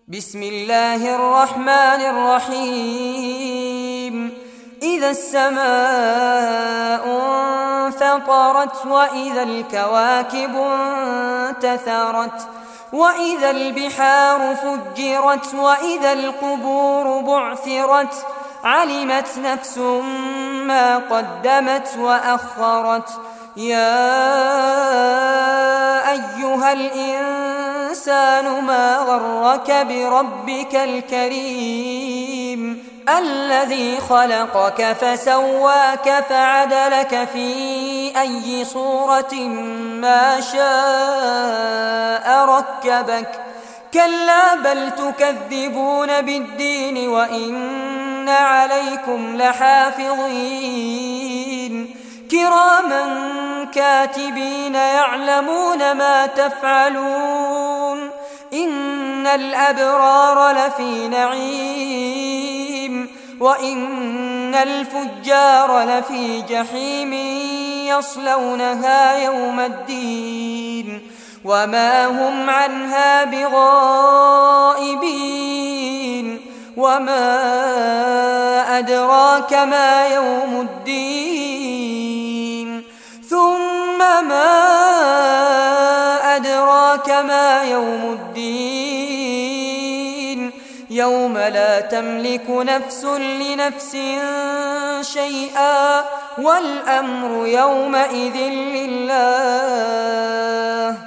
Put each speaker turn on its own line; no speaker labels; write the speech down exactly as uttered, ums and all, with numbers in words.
بسم الله الرحمن الرحيم. إذا السماء انفطرت وإذا الكواكب انتثرت وإذا البحار فجرت وإذا القبور بعثرت علمت نفس ما قدمت وأخرت. يا أيها الإنسان ما غرك بربك الكريم الذي خلقك فسواك فعدلك في أي صورة ما شاء ركبك. كلا بل تكذبون بالدين وإن عليكم لحافظين كراما كاتبين يعلمون ما تفعلون. إن الأبرار لفي نعيم وإن الفجار لفي جحيم يصلونها يوم الدين وما هم عنها بغائبين. وما أدراك ما يوم الدين ثم ما أدراك ما يوم الدين يوم لا تملك نفس لنفس شيئا والأمر يومئذ لله.